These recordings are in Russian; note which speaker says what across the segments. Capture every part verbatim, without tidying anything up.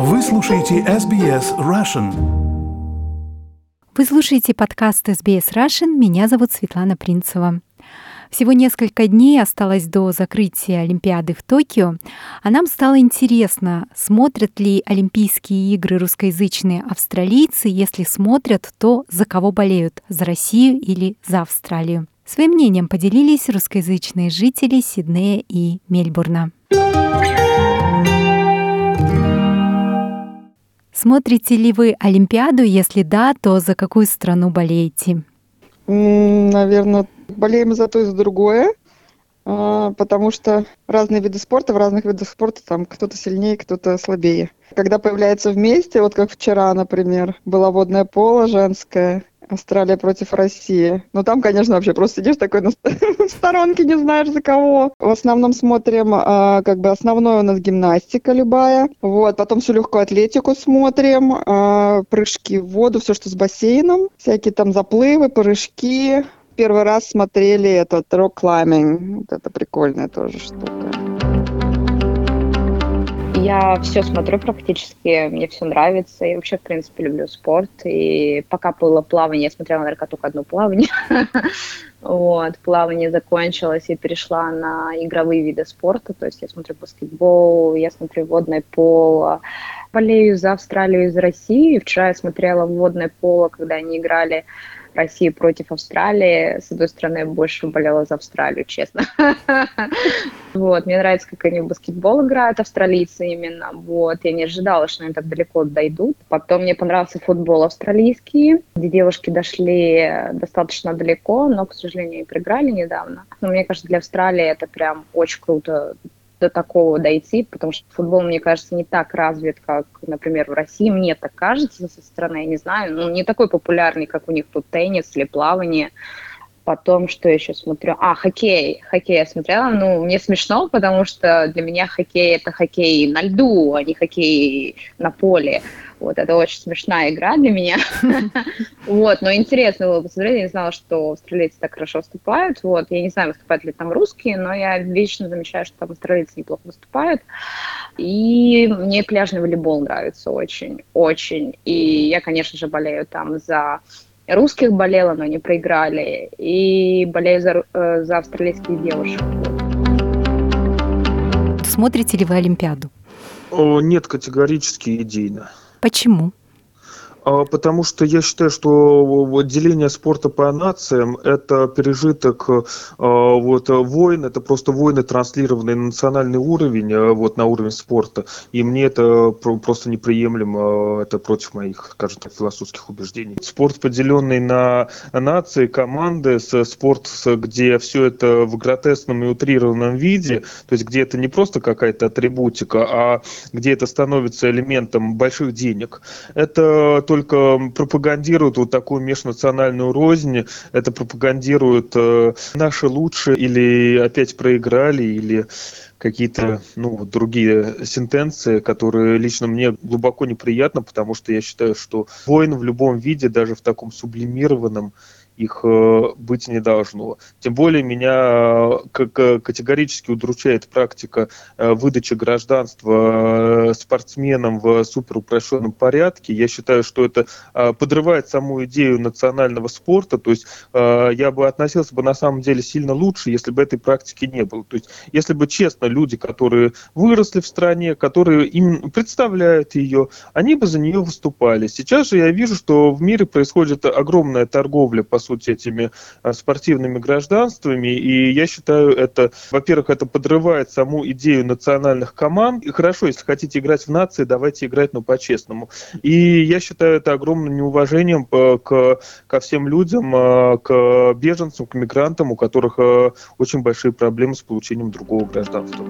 Speaker 1: Вы слушаете эс би эс Russian.
Speaker 2: Вы слушаете подкаст эс би эс Russian. Меня зовут Светлана Принцева. Всего несколько дней осталось до закрытия Олимпиады в Токио, а нам стало интересно, смотрят ли Олимпийские игры русскоязычные австралийцы. Если смотрят, то за кого болеют — за Россию или за Австралию? Своим мнением поделились русскоязычные жители Сиднея и Мельбурна. Смотрите ли вы Олимпиаду? Если да, то за какую страну болеете?
Speaker 3: Наверное, болеем за то и за другое, потому что разные виды спорта, в разных видах спорта там кто-то сильнее, кто-то слабее. Когда появляются вместе, вот как вчера, например, было водное поло женское, Австралия против России. Ну, там, конечно, вообще просто сидишь такой на в сторонке, не знаешь за кого. В основном смотрим, а, как бы основное у нас гимнастика любая. Вот, потом всю легкую атлетику смотрим, а, прыжки в воду, все, что с бассейном, всякие там заплывы, прыжки. Первый раз смотрели этот рок-клайминг. Вот это прикольная тоже штука.
Speaker 4: Я все смотрю практически, мне все нравится. Я вообще, в принципе, люблю спорт. И пока было плавание, я смотрела, наверное, только одно плавание. Вот, плавание закончилось, и перешла на игровые виды спорта. То есть я смотрю баскетбол, я смотрю водное поло. Болею за Австралию и за Россию. Вчера я смотрела водное поло, когда они играли России против Австралии. С одной стороны, я больше болела за Австралию, честно. Вот, мне нравится, как они в баскетбол играют, австралийцы именно. Вот, я не ожидала, что они так далеко дойдут. Потом мне понравился футбол австралийский, где девушки дошли достаточно далеко, но, к сожалению, и проиграли недавно. Но мне кажется, для Австралии это прям очень круто до такого дойти, потому что футбол, мне кажется, не так развит, как, например, в России. Мне так кажется со стороны, я не знаю, ну, не такой популярный, как у них тут теннис или плавание. Потом, что еще смотрю? А, хоккей. Хоккей я смотрела. Ну, мне смешно, потому что для меня хоккей — это хоккей на льду, а не хоккей на поле. Вот, это очень смешная игра для меня. Вот, но интересно было посмотреть. Я не знала, что австралийцы так хорошо выступают. Вот, я не знаю, выступают ли там русские, но я вечно замечаю, что там австралийцы неплохо выступают. И мне пляжный волейбол нравится очень, очень. И я, конечно же, болею там за русских, болела, но они проиграли. И болею за, э, за австралийских девушек.
Speaker 2: Смотрите ли вы Олимпиаду?
Speaker 5: О, нет, категорически идейно.
Speaker 2: Почему?
Speaker 5: Потому что я считаю, что деление спорта по нациям – это пережиток вот, войн, это просто войны, транслированные на национальный уровень, вот, на уровень спорта. И мне это просто неприемлемо, это против моих, скажем так, философских убеждений. Спорт, поделенный на нации, команды, спорт, где все это в гротескном и утрированном виде, то есть где это не просто какая-то атрибутика, а где это становится элементом больших денег, это только пропагандируют вот такую межнациональную рознь, это пропагандируют э, наши лучшие, или опять проиграли, или какие-то ну, другие сентенции, которые лично мне глубоко неприятны, потому что я считаю, что войн в любом виде, даже в таком сублимированном, их э, быть не должно. Тем более меня э, категорически удручает практика э, выдачи гражданства э, спортсменам в суперупрощенном порядке. Я считаю, что это э, подрывает саму идею национального спорта. То есть э, я бы относился бы на самом деле сильно лучше, если бы этой практики не было. То есть если бы честно люди, которые выросли в стране, которые им представляют ее, они бы за нее выступали. Сейчас же я вижу, что в мире происходит огромная торговля, по сути, этими спортивными гражданствами, и я считаю, это, во-первых, это подрывает саму идею национальных команд. И хорошо, если хотите играть в нации, давайте играть, но по-честному. И я считаю это огромным неуважением к, ко всем людям, к беженцам, к мигрантам, у которых очень большие проблемы с получением другого гражданства.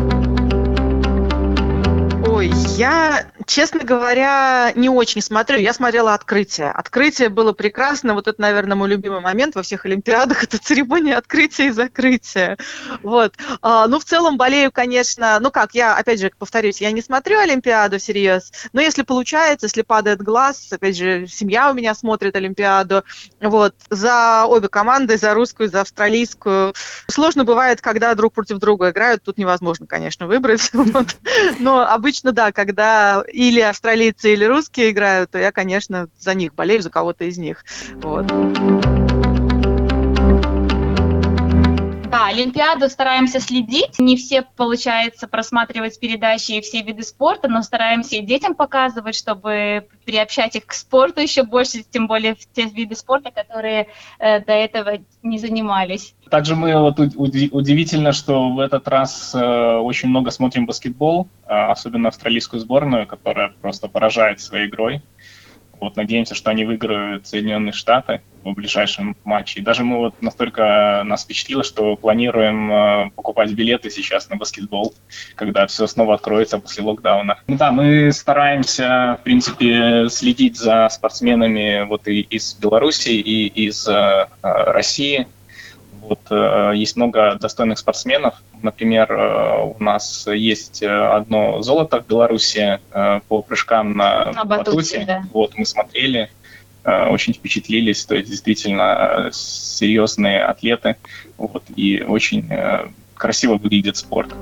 Speaker 6: Ой, я, честно говоря, не очень смотрю. Я смотрела «Открытие». «Открытие» было прекрасно. Вот это, наверное, мой любимый момент во всех Олимпиадах. Это церемония открытия и закрытия. Вот. А, ну, в целом болею, конечно... Ну как, я, опять же, повторюсь, я не смотрю Олимпиаду всерьез, но если получается, если падает глаз, опять же, семья у меня смотрит Олимпиаду. Вот. За обе команды, за русскую, за австралийскую. Сложно бывает, когда друг против друга играют. Тут невозможно, конечно, выбрать. Вот. Но обычно, да, когда или австралийцы, или русские играют, то я, конечно, за них болею, за кого-то из них. Вот.
Speaker 7: Да, Олимпиаду стараемся следить. Не все получается просматривать передачи и все виды спорта, но стараемся и детям показывать, чтобы приобщать их к спорту еще больше, тем более в те виды спорта, которые э, до этого не занимались.
Speaker 8: Также мы вот уди- удивительно, что в этот раз э, очень много смотрим баскетбол, э, особенно австралийскую сборную, которая просто поражает своей игрой. Вот надеемся, что они выиграют Соединенные Штаты в ближайшем матче. И даже мы вот настолько нас впечатлило, что планируем э, покупать билеты сейчас на баскетбол, когда все снова откроется после локдауна. Ну да, мы стараемся, в принципе, следить за спортсменами вот и из Беларуси, и из э, России. Вот, э, есть много достойных спортсменов. Например, э, у нас есть одно золото в Беларуси э, по прыжкам на,
Speaker 7: На батуте,
Speaker 8: батуте.
Speaker 7: да.
Speaker 8: Вот, мы смотрели, э, очень впечатлились. То есть действительно э, серьезные атлеты. Вот, и очень э, красиво выглядит спорт.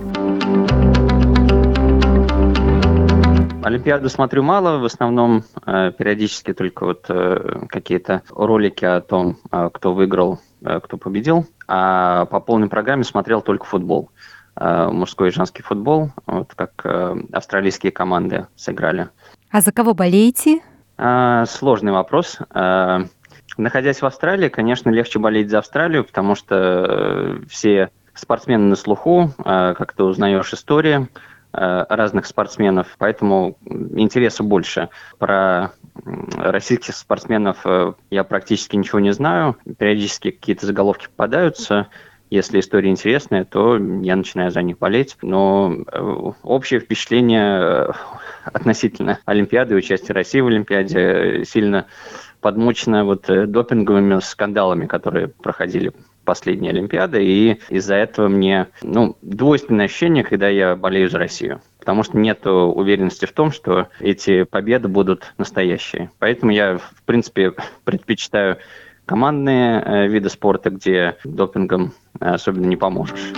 Speaker 9: Олимпиаду смотрю мало, в основном э, периодически только вот э, какие-то ролики о том, э, кто выиграл, э, кто победил. А по полной программе смотрел только футбол. Э, мужской и женский футбол, вот как э, австралийские команды сыграли.
Speaker 2: А за кого болеете?
Speaker 9: Э, сложный вопрос. Э, находясь в Австралии, конечно, легче болеть за Австралию, потому что э, все спортсмены на слуху, э, как ты узнаешь истории разных спортсменов, поэтому интереса больше. Про российских спортсменов я практически ничего не знаю. Периодически какие-то заголовки попадаются. Если история интересная, то я начинаю за них болеть. Но общее впечатление относительно Олимпиады, участия России в Олимпиаде сильно подмочено вот допинговыми скандалами, которые проходили последние Олимпиады, и из-за этого мне ну, двойственное ощущение, когда я болею за Россию. Потому что нет уверенности в том, что эти победы будут настоящие. Поэтому я, в принципе, предпочитаю командные э, виды спорта, где допингом особенно не поможешь.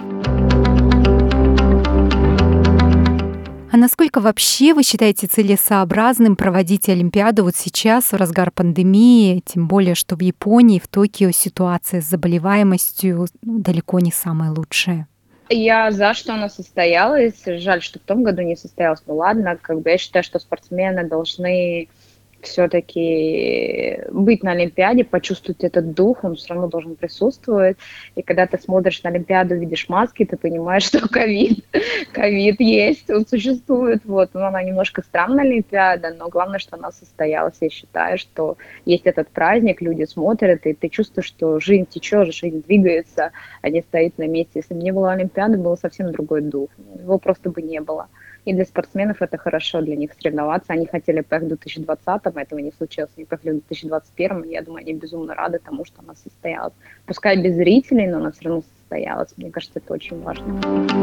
Speaker 2: А насколько вообще вы считаете целесообразным проводить Олимпиаду вот сейчас, в разгар пандемии, тем более, что в Японии, в Токио ситуация с заболеваемостью ну, далеко не самая лучшая?
Speaker 4: Я за, что она состоялась. Жаль, что в том году не состоялась. Ну ладно, как бы я считаю, что спортсмены должны все-таки быть на Олимпиаде, почувствовать этот дух, он все равно должен присутствовать. И когда ты смотришь на Олимпиаду, видишь маски, ты понимаешь, что ковид, ковид есть, он существует. Вот. Ну, она немножко странная Олимпиада, но главное, что она состоялась. Я считаю, что есть этот праздник, люди смотрят, и ты чувствуешь, что жизнь течет, жизнь двигается, а не стоит на месте. Если бы не было Олимпиады, был совсем другой дух. Его просто бы не было. И для спортсменов это хорошо, для них соревноваться. Они хотели поехать в две тысячи двадцатом, этого не случилось. Они поехали в две тысячи двадцать первом, и я думаю, они безумно рады тому, что она состоялась. Пускай без зрителей, но она все равно состоялась. Мне кажется, это очень важно.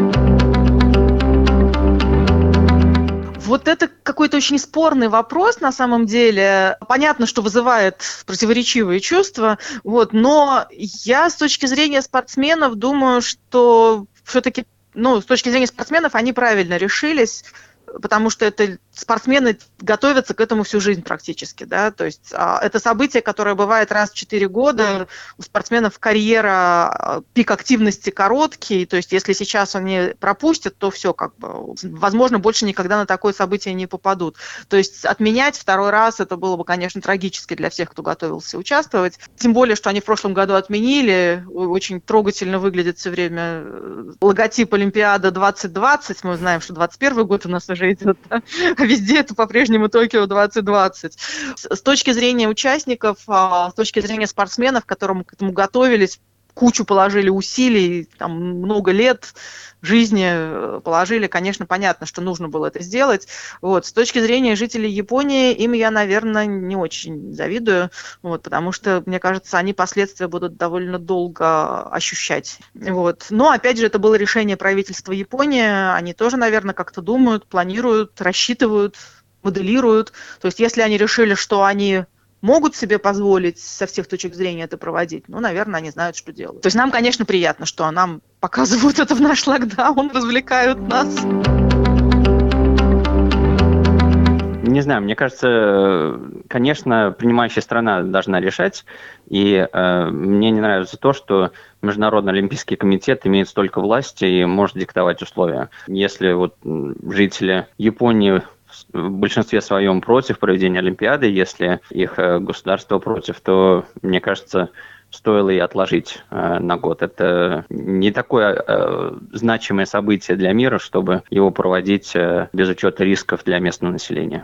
Speaker 6: Вот это какой-то очень спорный вопрос на самом деле. Понятно, что вызывает противоречивые чувства, вот, но я с точки зрения спортсменов думаю, что все-таки ну, с точки зрения спортсменов, они правильно решились, потому что это спортсмены готовятся к этому всю жизнь практически, да, то есть а, это событие, которое бывает раз в четыре года, у спортсменов карьера, пик активности короткий, то есть если сейчас они пропустят, то все, как бы, возможно, больше никогда на такое событие не попадут. То есть отменять второй раз, это было бы, конечно, трагически для всех, кто готовился участвовать, тем более, что они в прошлом году отменили, очень трогательно выглядит все время логотип Олимпиада двадцать двадцать, мы знаем, что двадцать первый год у нас уже идет, да? Везде это по-прежнему Токио двадцать двадцать. С точки зрения участников, с точки зрения спортсменов, которым к этому готовились, кучу положили усилий, там, много лет жизни положили, конечно, понятно, что нужно было это сделать. Вот. С точки зрения жителей Японии, им я, наверное, не очень завидую, вот, потому что, мне кажется, они последствия будут довольно долго ощущать. Вот. Но, опять же, это было решение правительства Японии, они тоже, наверное, как-то думают, планируют, рассчитывают, моделируют. То есть, если они решили, что они могут себе позволить со всех точек зрения это проводить, ну, наверное, они знают, что делают. То есть нам, конечно, приятно, что нам показывают это в наш локдаун, развлекают нас.
Speaker 9: Не знаю, мне кажется, конечно, принимающая страна должна решать, и э, мне не нравится то, что Международный олимпийский комитет имеет столько власти и может диктовать условия. Если вот жители Японии в большинстве своем против проведения Олимпиады, если их государство против, то, мне кажется, стоило и отложить э, на год. Это не такое э, значимое событие для мира, чтобы его проводить э, без учета рисков для местного населения.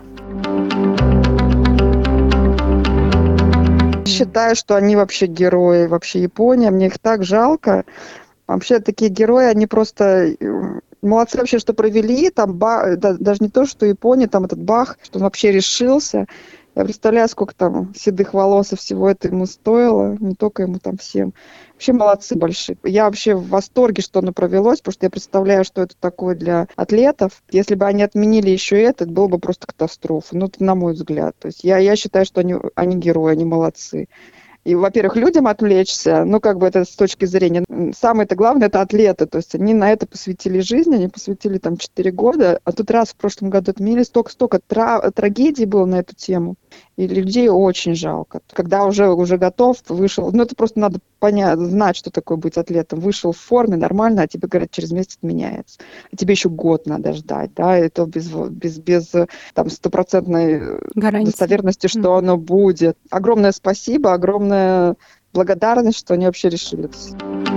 Speaker 3: Считаю, что они вообще герои, вообще Япония, мне их так жалко. Вообще такие герои, они просто молодцы вообще, что провели, там ба... да, даже не то, что Япония, там этот Бах, что он вообще решился. Я представляю, сколько там седых волос и всего это ему стоило, не только ему, там всем. Вообще молодцы большие. Я вообще в восторге, что оно провелось, потому что я представляю, что это такое для атлетов. Если бы они отменили еще это, это было бы просто катастрофа. Ну, это на мой взгляд. То есть я, я считаю, что они, они герои, они молодцы. И, во-первых, людям отвлечься, ну, как бы это с точки зрения, самое-то главное, это атлеты, то есть они на это посвятили жизнь, они посвятили там четыре года, а тут раз в прошлом году отменили, столько-столько тра- трагедий было на эту тему, и людей очень жалко. Когда уже, уже готов, вышел, ну, это просто надо понять, знать, что такое быть атлетом, вышел в форме нормально, а тебе говорят, через месяц отменяется. А тебе еще год надо ждать, да, и то без, без, без там стопроцентной достоверности, что mm. оно будет. Огромное спасибо, огромное благодарность, что они вообще решили это.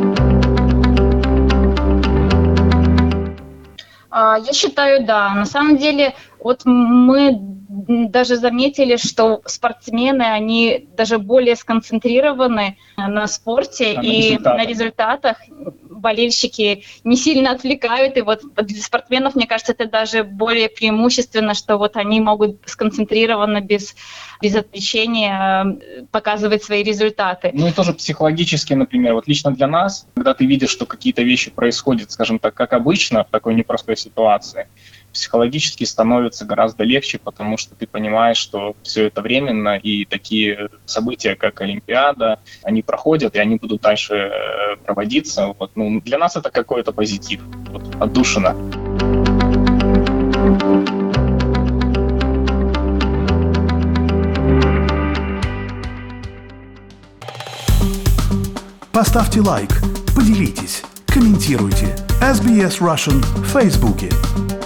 Speaker 7: Я считаю, да. На самом деле, вот мы даже заметили, что спортсмены, они даже более сконцентрированы на спорте а и на результатах. на результатах. Болельщики не сильно отвлекают, и вот для спортсменов, мне кажется, это даже более преимущественно, что вот они могут сконцентрированно, без, без отвлечения показывать свои результаты.
Speaker 8: Ну и тоже психологически, например, вот лично для нас, когда ты видишь, что какие-то вещи происходят, скажем так, как обычно, в такой непростой ситуации, психологически становится гораздо легче, потому что ты понимаешь, что все это временно, и такие события, как Олимпиада, они проходят, и они будут дальше проводиться. Вот, ну, для нас это какой-то позитив, вот, отдушина.
Speaker 1: Поставьте лайк, поделитесь, комментируйте. эс би эс Russian в Фейсбуке.